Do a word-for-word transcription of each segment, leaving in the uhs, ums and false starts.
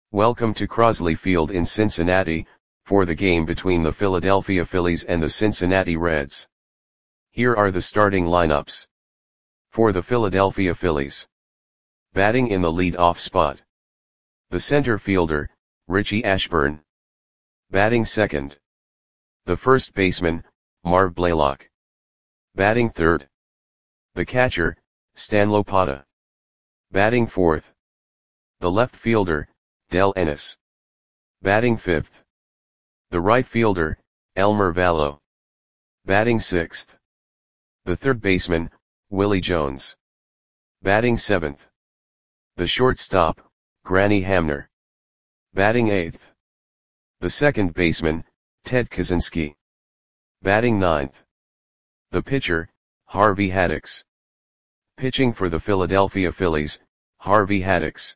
Welcome to Crosley Field in Cincinnati, for the game between the Philadelphia Phillies and the Cincinnati Reds. Here are the starting lineups. For the Philadelphia Phillies. Batting in the lead-off spot. The center fielder, Richie Ashburn. Batting second. The first baseman, Marv Blaylock. Batting third. The catcher, Stan Lopata. Batting fourth. The left fielder, Del Ennis. Batting fifth. The right fielder, Elmer Valo. Batting sixth. The third baseman, Willie Jones. Batting seventh. The shortstop, Granny Hamner. Batting eighth. The second baseman, Ted Kaczynski. Batting ninth. The pitcher, Harvey Haddix. Pitching for the Philadelphia Phillies, Harvey Haddix.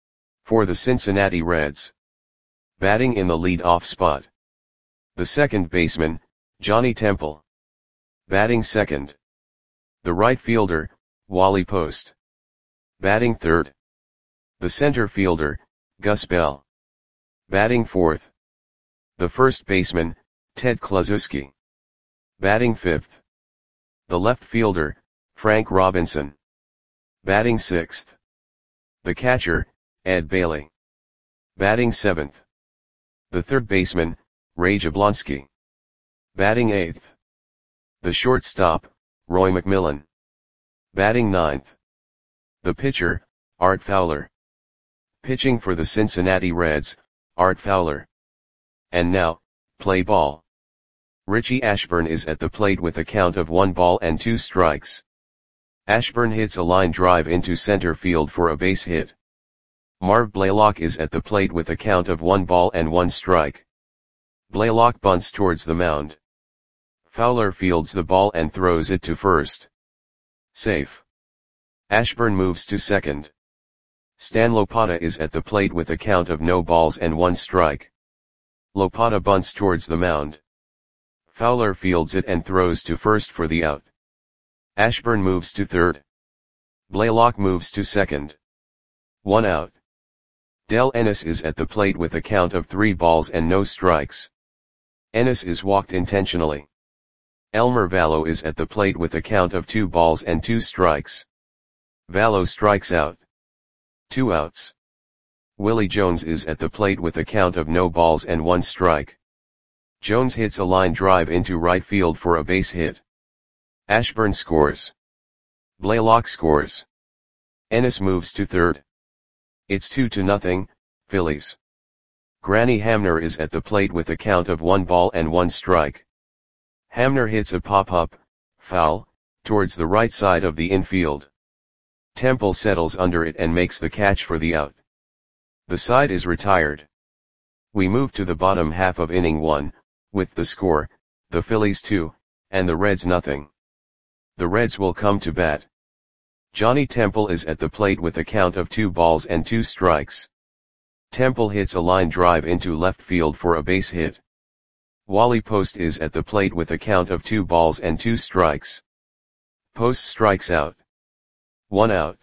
For the Cincinnati Reds. Batting in the lead-off spot. The second baseman, Johnny Temple. Batting second. The right fielder, Wally Post. Batting third. The center fielder, Gus Bell. Batting fourth. The first baseman, Ted Kluszewski. Batting fifth. The left fielder, Frank Robinson. Batting sixth. The catcher, Ed Bailey. Batting seventh. The third baseman, Ray Jablonski. Batting eighth. The shortstop, Roy McMillan. Batting ninth. The pitcher, Art Fowler. Pitching for the Cincinnati Reds, Art Fowler. And now, play ball. Richie Ashburn is at the plate with a count of one ball and two strikes. Ashburn hits a line drive into center field for a base hit. Marv Blaylock is at the plate with a count of one ball and one strike. Blaylock bunts towards the mound. Fowler fields the ball and throws it to first. Safe. Ashburn moves to second. Stan Lopata is at the plate with a count of no balls and one strike. Lopata bunts towards the mound. Fowler fields it and throws to first for the out. Ashburn moves to third. Blaylock moves to second. One out. Del Ennis is at the plate with a count of three balls and no strikes. Ennis is walked intentionally. Elmer Valo is at the plate with a count of two balls and two strikes. Valo strikes out. Two outs. Willie Jones is at the plate with a count of no balls and one strike. Jones hits a line drive into right field for a base hit. Ashburn scores. Blaylock scores. Ennis moves to third. It's two to nothing, Phillies. Granny Hamner is at the plate with a count of one ball and one strike. Hamner hits a pop-up, foul, towards the right side of the infield. Temple settles under it and makes the catch for the out. The side is retired. We move to the bottom half of inning one, with the score, the Phillies two, and the Reds nothing. The Reds will come to bat. Johnny Temple is at the plate with a count of two balls and two strikes. Temple hits a line drive into left field for a base hit. Wally Post is at the plate with a count of two balls and two strikes. Post strikes out. One out.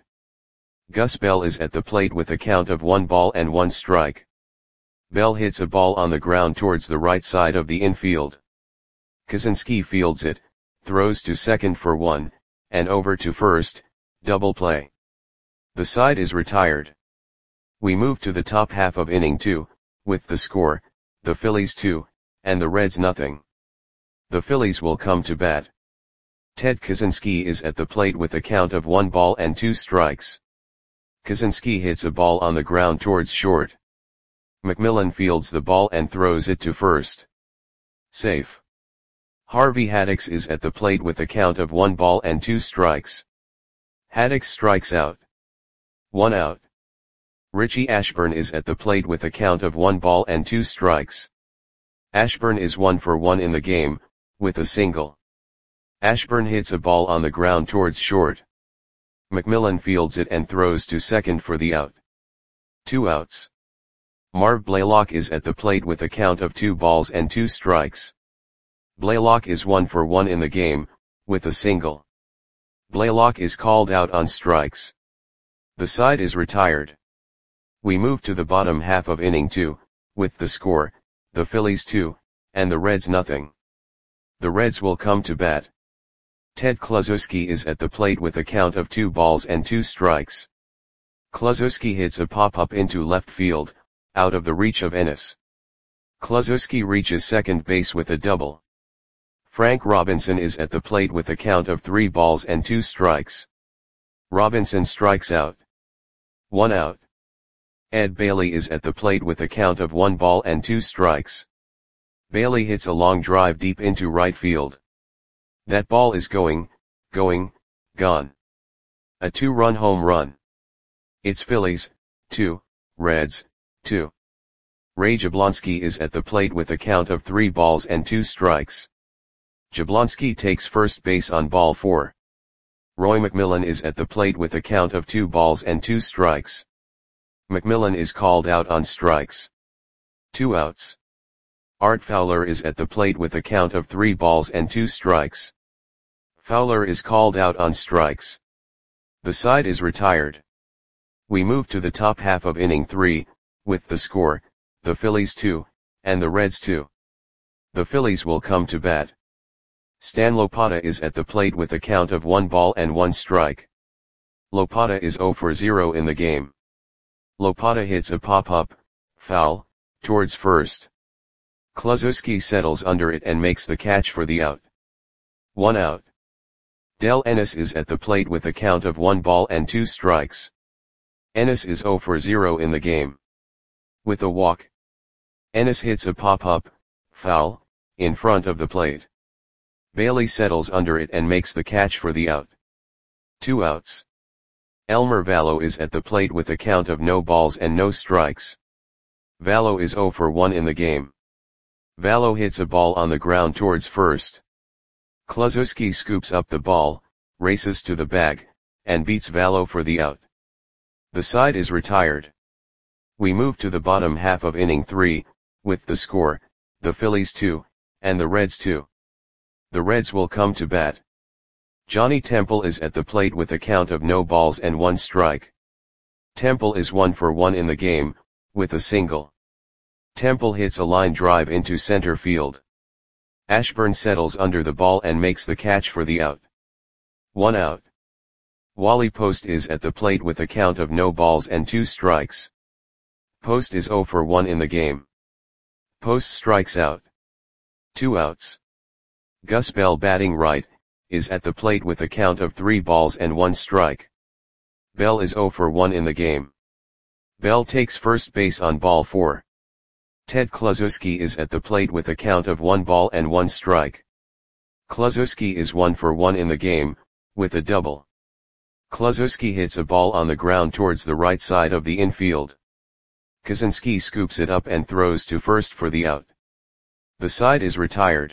Gus Bell is at the plate with a count of one ball and one strike. Bell hits a ball on the ground towards the right side of the infield. Kaczynski fields it, throws to second for one, and over to first. Double play. The side is retired. We move to the top half of inning two, with the score, the Phillies two, and the Reds nothing. The Phillies will come to bat. Ted Kaczynski is at the plate with a count of one ball and two strikes. Kaczynski hits a ball on the ground towards short. McMillan fields the ball and throws it to first. Safe. Harvey Haddix is at the plate with a count of one ball and two strikes. Haddix strikes out. One out. Richie Ashburn is at the plate with a count of one ball and two strikes. Ashburn is one for one in the game, with a single. Ashburn hits a ball on the ground towards short. McMillan fields it and throws to second for the out. Two outs. Marv Blaylock is at the plate with a count of two balls and two strikes. Blaylock is one for one in the game, with a single. Blaylock is called out on strikes. The side is retired. We move to the bottom half of inning two, with the score, the Phillies two, and the Reds nothing. The Reds will come to bat. Ted Kluszewski is at the plate with a count of two balls and two strikes. Kluszewski hits a pop-up into left field, out of the reach of Ennis. Kluszewski reaches second base with a double. Frank Robinson is at the plate with a count of three balls and two strikes. Robinson strikes out. One out. Ed Bailey is at the plate with a count of one ball and two strikes. Bailey hits a long drive deep into right field. That ball is going, going, gone. A two-run home run. It's Phillies, two, Reds, two. Ray Jablonski is at the plate with a count of three balls and two strikes. Jablonski takes first base on ball four. Roy McMillan is at the plate with a count of two balls and two strikes. McMillan is called out on strikes. Two outs. Art Fowler is at the plate with a count of three balls and two strikes. Fowler is called out on strikes. The side is retired. We move to the top half of inning three, with the score, the Phillies two, and the Reds two. The Phillies will come to bat. Stan Lopata is at the plate with a count of one ball and one strike. Lopata is zero for zero in the game. Lopata hits a pop-up, foul, towards first. Kluszewski settles under it and makes the catch for the out. One out. Del Ennis is at the plate with a count of one ball and two strikes. Ennis is zero for zero in the game. With a walk. Ennis hits a pop-up, foul, in front of the plate. Bailey settles under it and makes the catch for the out. Two outs. Elmer Vallo is at the plate with a count of no balls and no strikes. Vallo is zero for one in the game. Vallo hits a ball on the ground towards first. Kluszewski scoops up the ball, races to the bag, and beats Vallo for the out. The side is retired. We move to the bottom half of inning three, with the score, the Phillies two, and the Reds two. The Reds will come to bat. Johnny Temple is at the plate with a count of no balls and one strike. Temple is one for one in the game, with a single. Temple hits a line drive into center field. Ashburn settles under the ball and makes the catch for the out. One out. Wally Post is at the plate with a count of no balls and two strikes. Post is zero for one in the game. Post strikes out. Two outs. Gus Bell, batting right, is at the plate with a count of three balls and one strike. Bell is zero for one in the game. Bell takes first base on ball four. Ted Kluszewski is at the plate with a count of one ball and one strike. Kluszewski is one for one in the game, with a double. Kluszewski hits a ball on the ground towards the right side of the infield. Kaczynski scoops it up and throws to first for the out. The side is retired.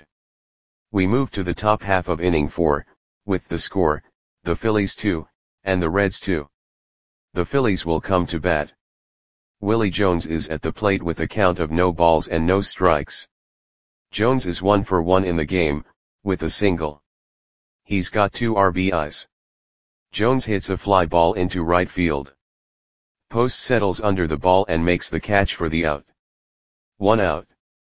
We move to the top half of inning four, with the score, the Phillies two, and the Reds two. The Phillies will come to bat. Willie Jones is at the plate with a count of no balls and no strikes. Jones is one for one in the game, with a single. He's got two R B Is. Jones hits a fly ball into right field. Post settles under the ball and makes the catch for the out. One out.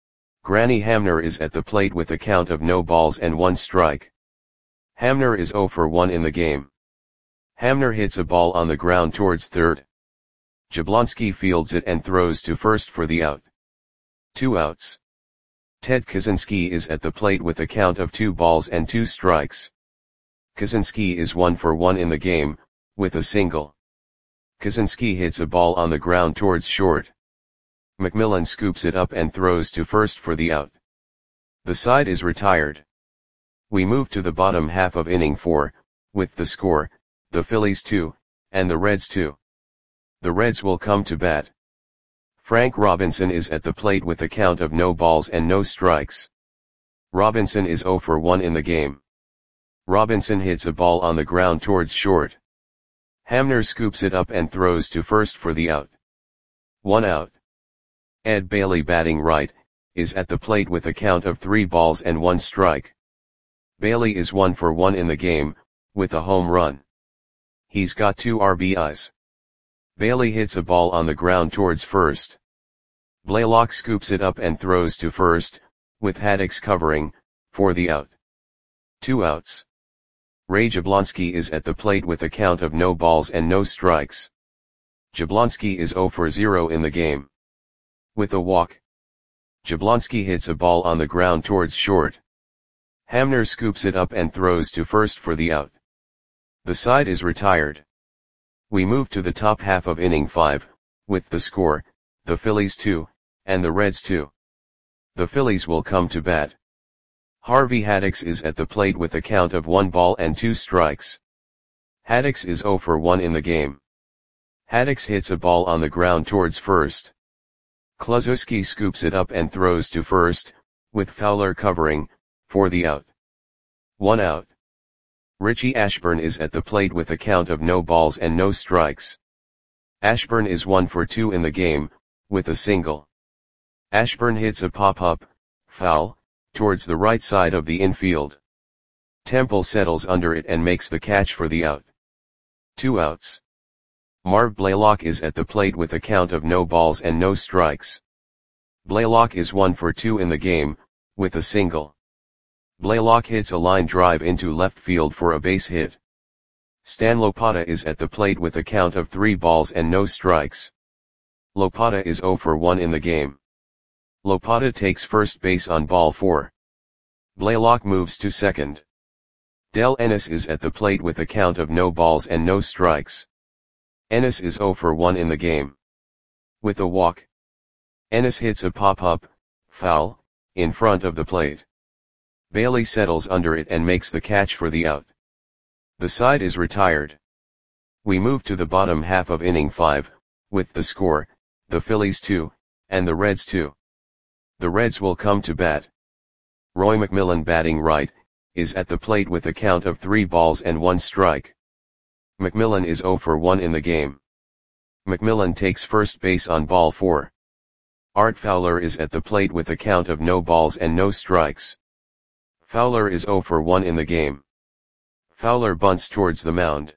Granny Hamner is at the plate with a count of no balls and one strike. Hamner is zero for one in the game. Hamner hits a ball on the ground towards third. Jablonski fields it and throws to first for the out. Two outs. Ted Kaczynski is at the plate with a count of two balls and two strikes. Kaczynski is one for one in the game, with a single. Kaczynski hits a ball on the ground towards short. McMillan scoops it up and throws to first for the out. The side is retired. We move to the bottom half of inning four, with the score, the Phillies two, and the Reds two. The Reds will come to bat. Frank Robinson is at the plate with a count of no balls and no strikes. Robinson is zero for one in the game. Robinson hits a ball on the ground towards short. Hamner scoops it up and throws to first for the out. One out. Ed Bailey, batting right, is at the plate with a count of three balls and one strike. Bailey is one for one in the game, with a home run. He's got two R B Is. Bailey hits a ball on the ground towards first. Blaylock scoops it up and throws to first, with Haddix covering, for the out. Two outs. Ray Jablonski is at the plate with a count of no balls and no strikes. Jablonski is zero for zero in the game. With a walk. Jablonski hits a ball on the ground towards short. Hamner scoops it up and throws to first for the out. The side is retired. We move to the top half of inning five, with the score, the Phillies two, and the Reds two. The Phillies will come to bat. Harvey Haddix is at the plate with a count of one ball and two strikes. Haddix is zero for one in the game. Haddix hits a ball on the ground towards first. Kluszewski scoops it up and throws to first, with Fowler covering, for the out. One out. Richie Ashburn is at the plate with a count of no balls and no strikes. Ashburn is one for two in the game, with a single. Ashburn hits a pop-up, foul, towards the right side of the infield. Temple settles under it and makes the catch for the out. Two outs. Marv Blaylock is at the plate with a count of no balls and no strikes. Blaylock is one for two in the game, with a single. Blaylock hits a line drive into left field for a base hit. Stan Lopata is at the plate with a count of three balls and no strikes. Lopata is zero for one in the game. Lopata takes first base on ball four. Blaylock moves to second. Del Ennis is at the plate with a count of no balls and no strikes. Ennis is zero for one in the game. With a walk. Ennis hits a pop-up, foul, in front of the plate. Bailey settles under it and makes the catch for the out. The side is retired. We move to the bottom half of inning five, with the score, the Phillies two, and the Reds two. The Reds will come to bat. Roy McMillan batting right, is at the plate with a count of three balls and one strike. McMillan is zero for one in the game. McMillan takes first base on ball four. Art Fowler is at the plate with a count of no balls and no strikes. Fowler is zero for one in the game. Fowler bunts towards the mound.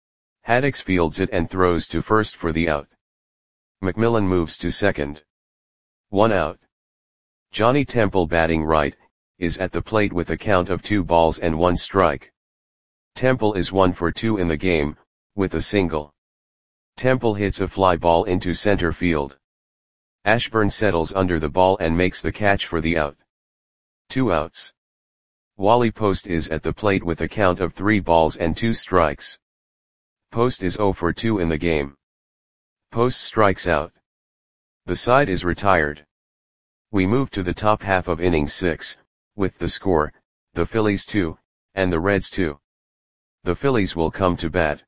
Haddix fields it and throws to first for the out. McMillan moves to second. One out. Johnny Temple batting right, is at the plate with a count of two balls and one strike. Temple is one for two in the game, with a single. Temple hits a fly ball into center field. Ashburn settles under the ball and makes the catch for the out. Two outs. Wally Post is at the plate with a count of three balls and two strikes. Post is zero for two in the game. Post strikes out. The side is retired. We move to the top half of inning six, with the score, the Phillies two, and the Reds two. The Phillies will come to bat.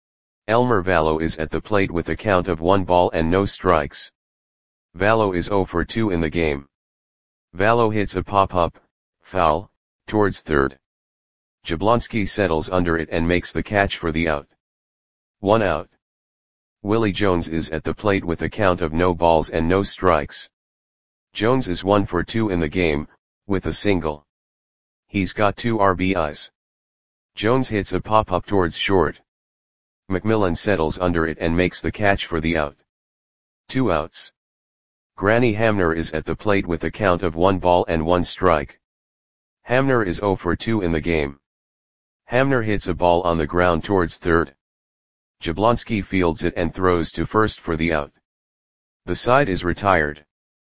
Elmer Vallow is at the plate with a count of one ball and no strikes. Vallow is zero for two in the game. Vallow hits a pop-up, foul, towards third. Jablonski settles under it and makes the catch for the out. One out. Willie Jones is at the plate with a count of no balls and no strikes. Jones is one for two in the game, with a single. He's got two R B Is. Jones hits a pop-up towards short. McMillan settles under it and makes the catch for the out. Two outs. Granny Hamner is at the plate with a count of one ball and one strike. Hamner is zero for two in the game. Hamner hits a ball on the ground towards third. Jablonski fields it and throws to first for the out. The side is retired.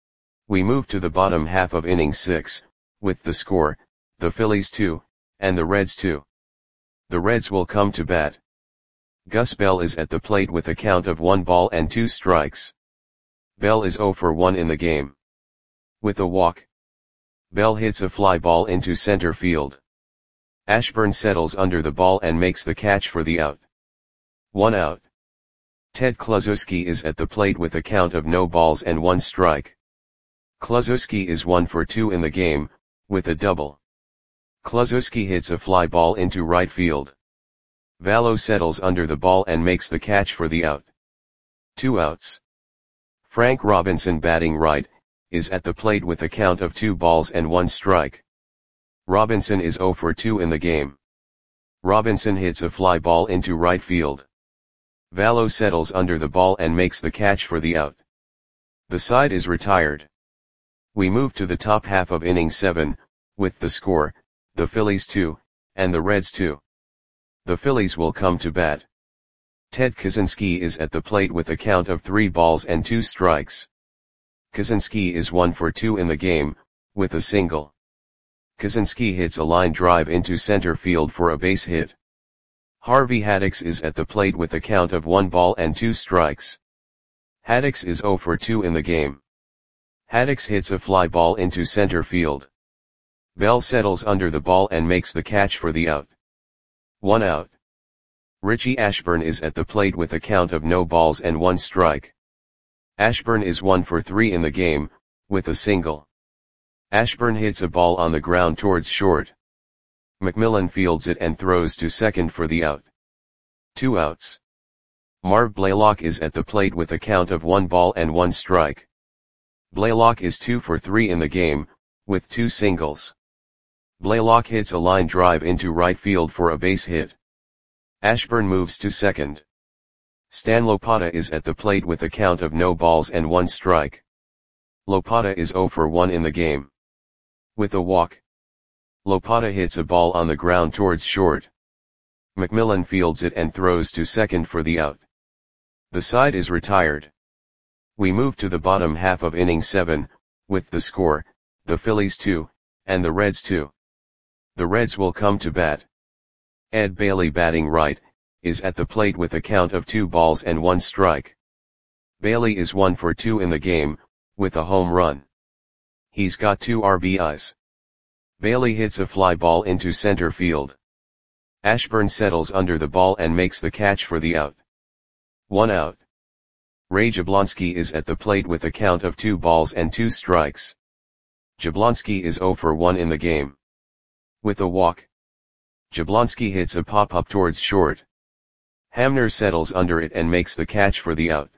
We move to the bottom half of inning six, with the score, the Phillies two, and the Reds two. The Reds will come to bat. Gus Bell is at the plate with a count of one ball and two strikes. Bell is zero for one in the game. With a walk. Bell hits a fly ball into center field. Ashburn settles under the ball and makes the catch for the out. One out. Ted Kluszewski is at the plate with a count of no balls and one strike. Kluszewski is one for two in the game, with a double. Kluszewski hits a fly ball into right field. Vallow settles under the ball and makes the catch for the out. Two outs. Frank Robinson batting right, is at the plate with a count of two balls and one strike. Robinson is zero for two in the game. Robinson hits a fly ball into right field. Valo settles under the ball and makes the catch for the out. The side is retired. We move to the top half of inning seven, with the score, the Phillies two, and the Reds two. The Phillies will come to bat. Ted Kaczynski is at the plate with a count of three balls and two strikes. Kaczynski is one for two in the game, with a single. Kaczynski hits a line drive into center field for a base hit. Harvey Haddix is at the plate with a count of one ball and two strikes. Haddix is zero for two in the game. Haddix hits a fly ball into center field. Bell settles under the ball and makes the catch for the out. One out. Richie Ashburn is at the plate with a count of no balls and one strike. Ashburn is one for three in the game, with a single. Ashburn hits a ball on the ground towards short. McMillan fields it and throws to second for the out. Two outs. Marv Blaylock is at the plate with a count of one ball and one strike. Blaylock is two for three in the game, with two singles. Blaylock hits a line drive into right field for a base hit. Ashburn moves to second. Stan Lopata is at the plate with a count of no balls and one strike. Lopata is zero for one in the game. With a walk. Lopata hits a ball on the ground towards short. McMillan fields it and throws to second for the out. The side is retired. We move to the bottom half of inning seven, with the score, the Phillies two, and the Reds two. The Reds will come to bat. Ed Bailey, batting right, is at the plate with a count of two balls and one strike. Bailey is one for two in the game, with a home run. He's got two R B Is. Bailey hits a fly ball into center field. Ashburn settles under the ball and makes the catch for the out. One out. Ray Jablonski is at the plate with a count of two balls and two strikes. Jablonski is zero for one in the game. With a walk. Jablonski hits a pop-up towards short. Hamner settles under it and makes the catch for the out.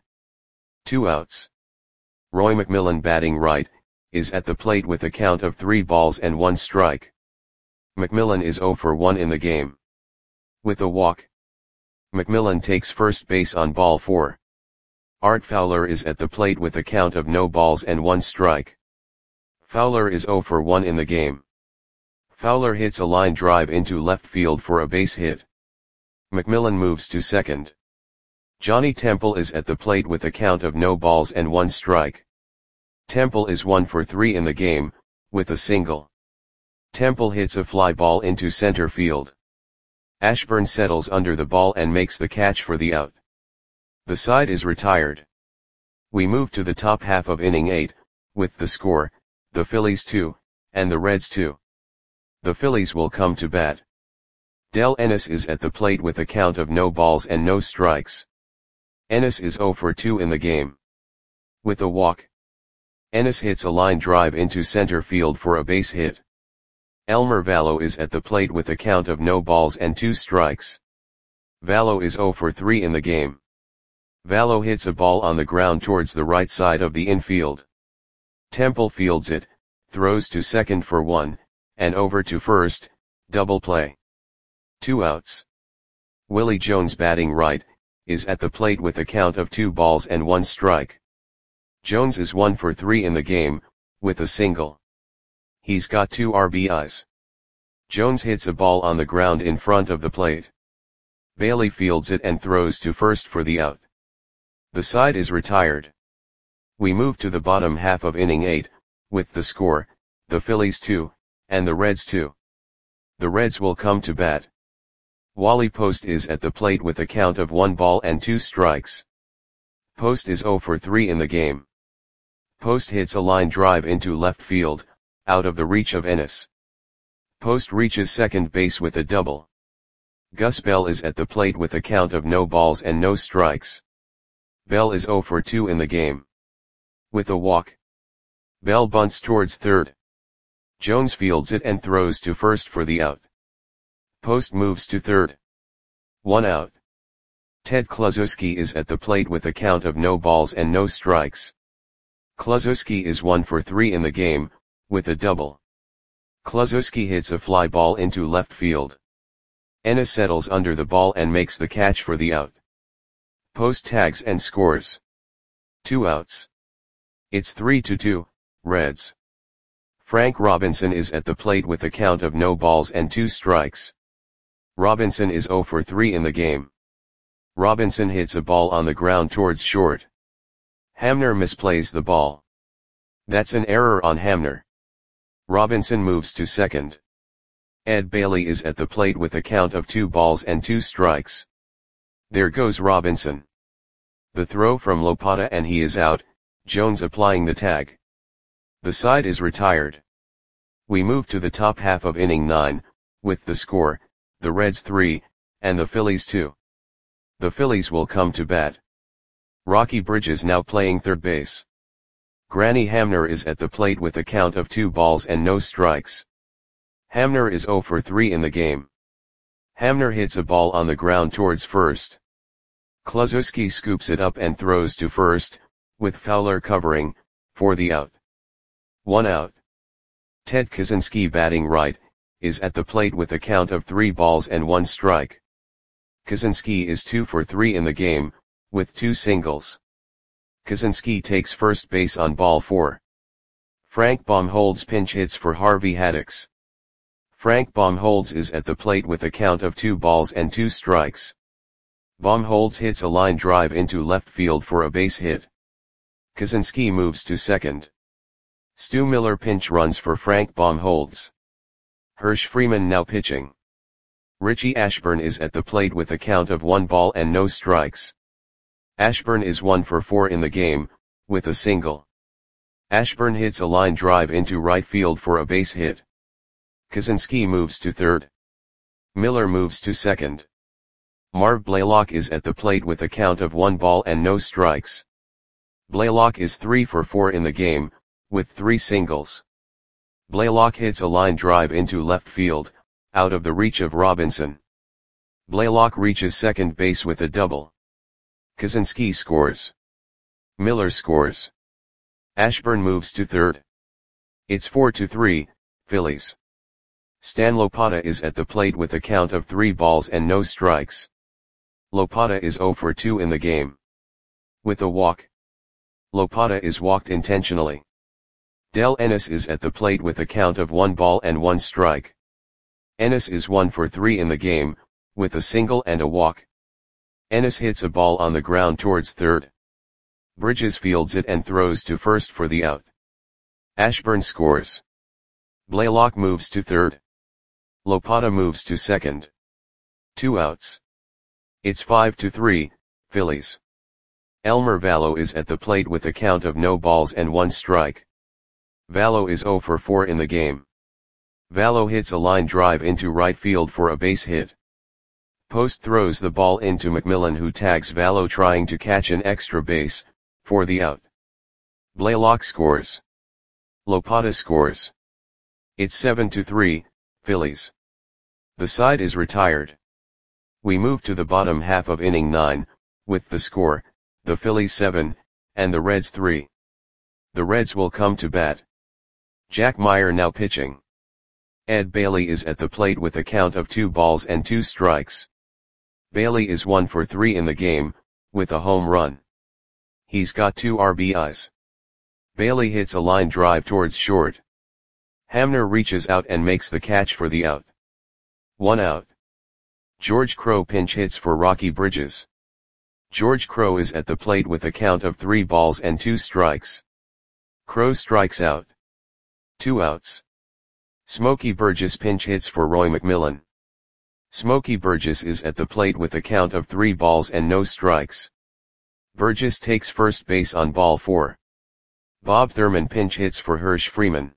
Two outs. Roy McMillan, batting right, is at the plate with a count of three balls and one strike. McMillan is zero for one in the game. With a walk. McMillan takes first base on ball four. Art Fowler is at the plate with a count of no balls and one strike. Fowler is zero for one in the game. Fowler hits a line drive into left field for a base hit. McMillan moves to second. Johnny Temple is at the plate with a count of no balls and one strike. Temple is one for three in the game, with a single. Temple hits a fly ball into center field. Ashburn settles under the ball and makes the catch for the out. The side is retired. We move to the top half of inning eight, with the score, the Phillies two, and the Reds two. The Phillies will come to bat. Del Ennis is at the plate with a count of no balls and no strikes. Ennis is zero for two in the game. With a walk. Ennis hits a line drive into center field for a base hit. Elmer Valo is at the plate with a count of no balls and two strikes. Valo is zero for three in the game. Valo hits a ball on the ground towards the right side of the infield. Temple fields it, throws to second for one, and over to first, double play. Two outs. Willie Jones, batting right, is at the plate with a count of two balls and one strike. Jones is one for three in the game, with a single. He's got two R B Is. Jones hits a ball on the ground in front of the plate. Bailey fields it and throws to first for the out. The side is retired. We move to the bottom half of inning eight, with the score, the Phillies two, and the Reds two. The Reds will come to bat. Wally Post is at the plate with a count of one ball and two strikes. Post is zero for three in the game. Post hits a line drive into left field, out of the reach of Ennis. Post reaches second base with a double. Gus Bell is at the plate with a count of no balls and no strikes. Bell is zero for two in the game. With a walk. Bell bunts towards third. Jones fields it and throws to first for the out. Post moves to third. One out. Ted Kluszewski is at the plate with a count of no balls and no strikes. Kluszewski is one for three in the game, with a double. Kluszewski hits a fly ball into left field. Ennis settles under the ball and makes the catch for the out. Post tags and scores. Two outs. It's three to two, Reds. Frank Robinson is at the plate with a count of no balls and two strikes. Robinson is zero for three in the game. Robinson hits a ball on the ground towards short. Hamner misplays the ball. That's an error on Hamner. Robinson moves to second. Ed Bailey is at the plate with a count of two balls and two strikes. There goes Robinson. The throw from Lopata and he is out, Jones applying the tag. The side is retired. We move to the top half of inning nine, with the score, the Reds three, and the Phillies two. The Phillies will come to bat. Rocky Bridges now playing third base. Granny Hamner is at the plate with a count of two balls and no strikes. Hamner is zero for three in the game. Hamner hits a ball on the ground towards first. Kluszewski scoops it up and throws to first, with Fowler covering, for the out. One out. Ted Kaczynski batting right, is at the plate with a count of three balls and one strike. Kaczynski is two for three in the game, with two singles. Kaczynski takes first base on ball four. Frank Baumholz pinch hits for Harvey Haddix. Frank Baumholz is at the plate with a count of two balls and two strikes. Baumholz hits a line drive into left field for a base hit. Kaczynski moves to second. Stu Miller pinch runs for Frank Baumholz. Hirsch Freeman now pitching. Richie Ashburn is at the plate with a count of one ball and no strikes. Ashburn is one for four in the game, with a single. Ashburn hits a line drive into right field for a base hit. Kaczynski moves to third. Miller moves to second. Marv Blaylock is at the plate with a count of one ball and no strikes. Blaylock is three for four in the game, with three singles. Blaylock hits a line drive into left field, out of the reach of Robinson. Blaylock reaches second base with a double. Kaczynski scores. Miller scores. Ashburn moves to third. It's four to three, Phillies. Stan Lopata is at the plate with a count of three balls and no strikes. Lopata is zero for two in the game. With a walk. Lopata is walked intentionally. Del Ennis is at the plate with a count of one ball and one strike. Ennis is one for three in the game, with a single and a walk. Ennis hits a ball on the ground towards third. Bridges fields it and throws to first for the out. Ashburn scores. Blaylock moves to third. Lopata moves to second. Two outs. It's five to three, Phillies. Elmer Vallo is at the plate with a count of no balls and one strike. Vallo is zero for four in the game. Vallo hits a line drive into right field for a base hit. Post throws the ball into McMillan, who tags Vallo trying to catch an extra base, for the out. Blaylock scores. Lopata scores. It's seven to three, Phillies. The side is retired. We move to the bottom half of inning nine, with the score, the Phillies seven, and the Reds three. The Reds will come to bat. Jack Meyer now pitching. Ed Bailey is at the plate with a count of two balls and two strikes. Bailey is one for three in the game, with a home run. He's got two R B Is. Bailey hits a line drive towards short. Hamner reaches out and makes the catch for the out. One out. George Crowe pinch hits for Rocky Bridges. George Crowe is at the plate with a count of three balls and two strikes. Crowe strikes out. Two outs. Smokey Burgess pinch hits for Roy McMillan. Smokey Burgess is at the plate with a count of three balls and no strikes. Burgess takes first base on ball four. Bob Thurman pinch hits for Hirsch Freeman.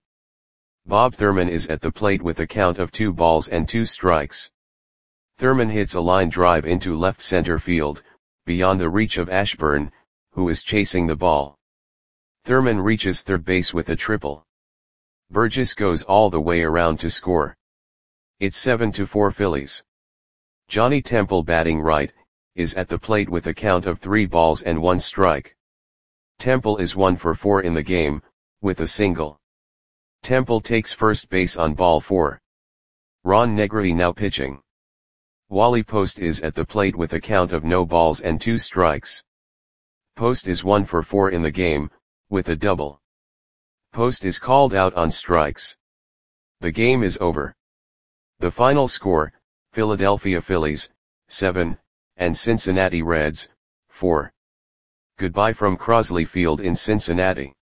Bob Thurman is at the plate with a count of two balls and two strikes. Thurman hits a line drive into left center field, beyond the reach of Ashburn, who is chasing the ball. Thurman reaches third base with a triple. Burgess goes all the way around to score. It's seven to four Phillies. Johnny Temple batting right, is at the plate with a count of three balls and one strike. Temple is one for four in the game, with a single. Temple takes first base on ball four. Ron Negri now pitching. Wally Post is at the plate with a count of no balls and two strikes. Post is one for four in the game, with a double. Post is called out on strikes. The game is over. The final score, Philadelphia Phillies, seven, and Cincinnati Reds, four. Goodbye from Crosley Field in Cincinnati.